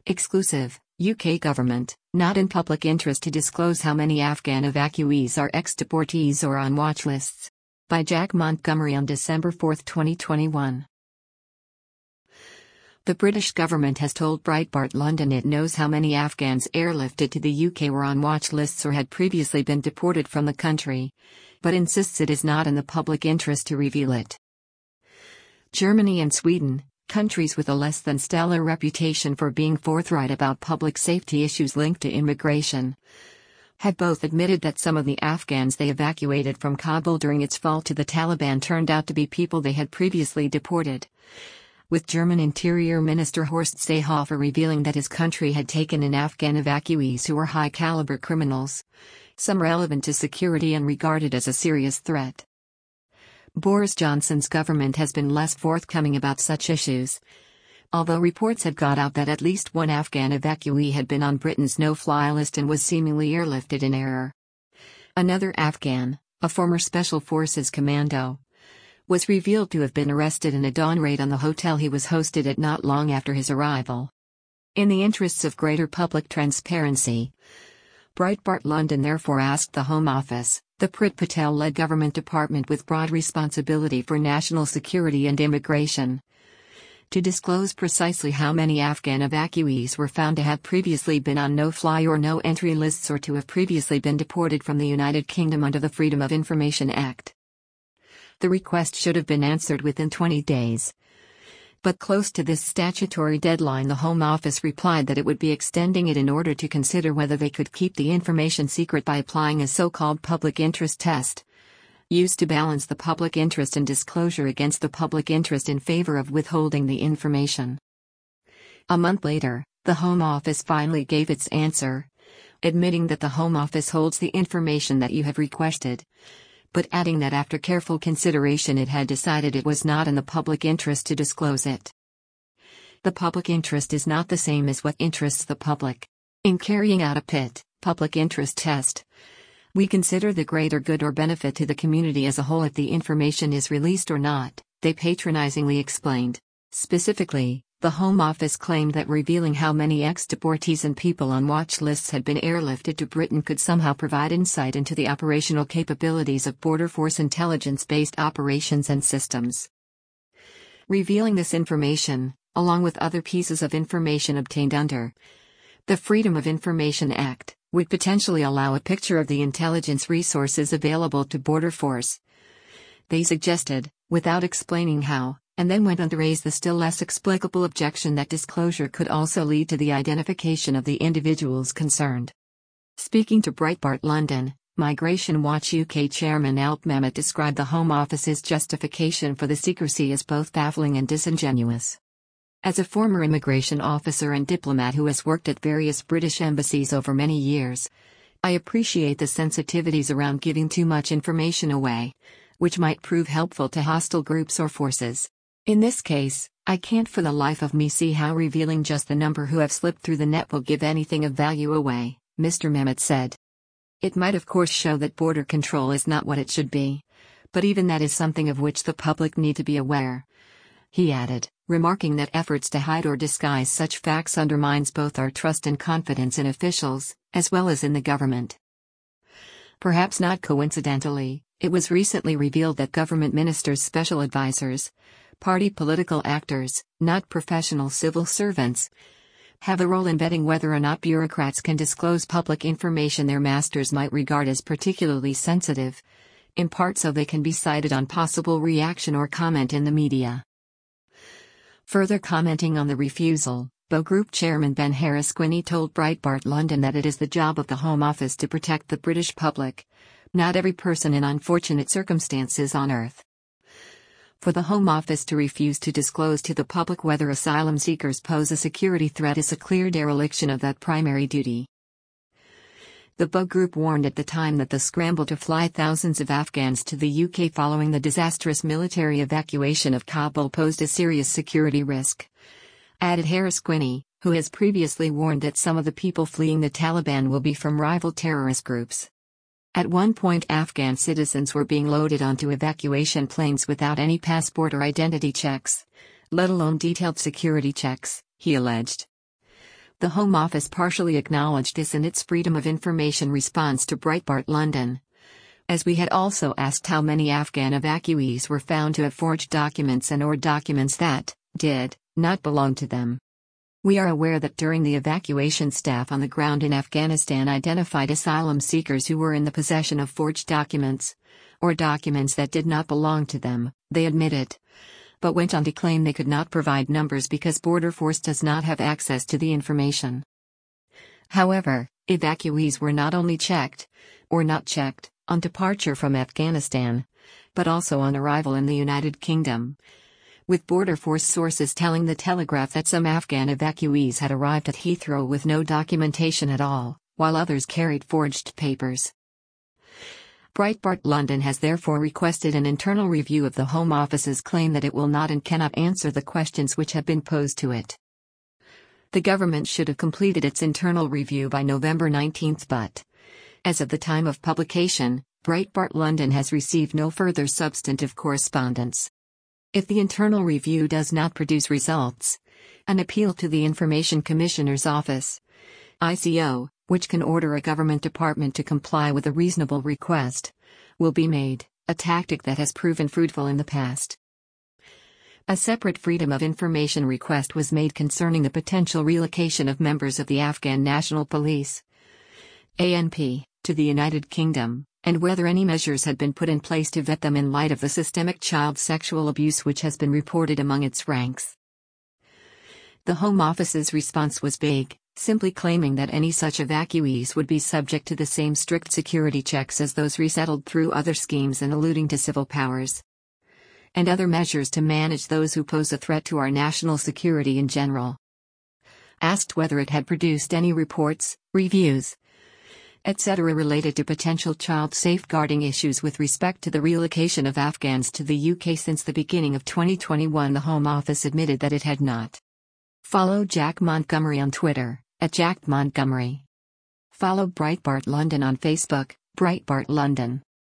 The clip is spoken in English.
Exclusive, UK government, not in public interest to disclose how many Afghan evacuees are ex-deportees or on watch lists. By Jack Montgomery on December 4, 2021. The British government has told Breitbart London it knows how many Afghans airlifted to the UK were on watch lists or had previously been deported from the country, but insists it is not in the public interest to reveal it. Germany and Sweden, countries with a less than stellar reputation for being forthright about public safety issues linked to immigration, have both admitted that some of the Afghans they evacuated from Kabul during its fall to the Taliban turned out to be people they had previously deported, with German Interior Minister Horst Seehofer revealing that his country had taken in Afghan evacuees who were high-caliber criminals, some relevant to security and regarded as a serious threat. Boris Johnson's government has been less forthcoming about such issues, although reports had got out that at least one Afghan evacuee had been on Britain's no-fly list and was seemingly airlifted in error. Another Afghan, a former Special Forces commando, was revealed to have been arrested in a dawn raid on the hotel he was hosted at not long after his arrival. In the interests of greater public transparency, Breitbart London therefore asked the Home Office, the Prit Patel-led government department with broad responsibility for national security and immigration, to disclose precisely how many Afghan evacuees were found to have previously been on no-fly or no-entry lists or to have previously been deported from the United Kingdom under the Freedom of Information Act. The request should have been answered within 20 days. But close to this statutory deadline, the Home Office replied that it would be extending it in order to consider whether they could keep the information secret by applying a so-called public interest test, used to balance the public interest in disclosure against the public interest in favor of withholding the information. A month later, the Home Office finally gave its answer, admitting that the Home Office holds the information that you have requested, but adding that after careful consideration it had decided it was not in the public interest to disclose it. The public interest is not the same as what interests the public. In carrying out a public interest test, we consider the greater good or benefit to the community as a whole if the information is released or not, they patronizingly explained. Specifically, the Home Office claimed that revealing how many ex-deportees and people on watch lists had been airlifted to Britain could somehow provide insight into the operational capabilities of Border Force intelligence-based operations and systems. Revealing this information, along with other pieces of information obtained under the Freedom of Information Act, would potentially allow a picture of the intelligence resources available to Border Force, they suggested, without explaining how, and then went on to raise the still less explicable objection that disclosure could also lead to the identification of the individuals concerned. Speaking to Breitbart London, Migration Watch UK chairman Alp Mehmet described the Home Office's justification for the secrecy as both baffling and disingenuous. As a former immigration officer and diplomat who has worked at various British embassies over many years, I appreciate the sensitivities around giving too much information away, which might prove helpful to hostile groups or forces. In this case, I can't for the life of me see how revealing just the number who have slipped through the net will give anything of value away, Mr. Mehmet said. It might of course show that border control is not what it should be, but even that is something of which the public need to be aware, he added, remarking that efforts to hide or disguise such facts undermines both our trust and confidence in officials, as well as in the government. Perhaps not coincidentally, it was recently revealed that government ministers' special advisors, party political actors, not professional civil servants, have a role in vetting whether or not bureaucrats can disclose public information their masters might regard as particularly sensitive, in part so they can be cited on possible reaction or comment in the media. Further commenting on the refusal, BO Group chairman Ben Harris-Quinney told Breitbart London that it is the job of the Home Office to protect the British public, not every person in unfortunate circumstances on earth. For the Home Office to refuse to disclose to the public whether asylum seekers pose a security threat is a clear dereliction of that primary duty. The BO Group warned at the time that the scramble to fly thousands of Afghans to the UK following the disastrous military evacuation of Kabul posed a serious security risk. Added Harris-Quinney, who has previously warned that some of the people fleeing the Taliban will be from rival terrorist groups. At one point, Afghan citizens were being loaded onto evacuation planes without any passport or identity checks, let alone detailed security checks, he alleged. The Home Office partially acknowledged this in its Freedom of Information response to Breitbart London. As we had also asked how many Afghan evacuees were found to have forged documents and/or documents that did not belong to them. We are aware that during the evacuation, staff on the ground in Afghanistan identified asylum seekers who were in the possession of forged documents, or documents that did not belong to them, they admitted, but went on to claim they could not provide numbers because Border Force does not have access to the information. However, evacuees were not only checked, or not checked, on departure from Afghanistan, but also on arrival in the United Kingdom, with Border Force sources telling The Telegraph that some Afghan evacuees had arrived at Heathrow with no documentation at all, while others carried forged papers. Breitbart London has therefore requested an internal review of the Home Office's claim that it will not and cannot answer the questions which have been posed to it. The government should have completed its internal review by November 19, but, as of the time of publication, Breitbart London has received no further substantive correspondence. If the internal review does not produce results, an appeal to the Information Commissioner's Office, ICO, which can order a government department to comply with a reasonable request, will be made, a tactic that has proven fruitful in the past. A separate Freedom of Information request was made concerning the potential relocation of members of the Afghan National Police, ANP, to the United Kingdom, and whether any measures had been put in place to vet them in light of the systemic child sexual abuse which has been reported among its ranks. The Home Office's response was vague, simply claiming that any such evacuees would be subject to the same strict security checks as those resettled through other schemes and alluding to civil powers and other measures to manage those who pose a threat to our national security in general. Asked whether it had produced any reports, reviews, etc. related to potential child safeguarding issues with respect to the relocation of Afghans to the UK since the beginning of 2021, the Home Office admitted that it had not. Follow Jack Montgomery on Twitter, @JackMontgomery. Follow Breitbart London on Facebook, Breitbart London.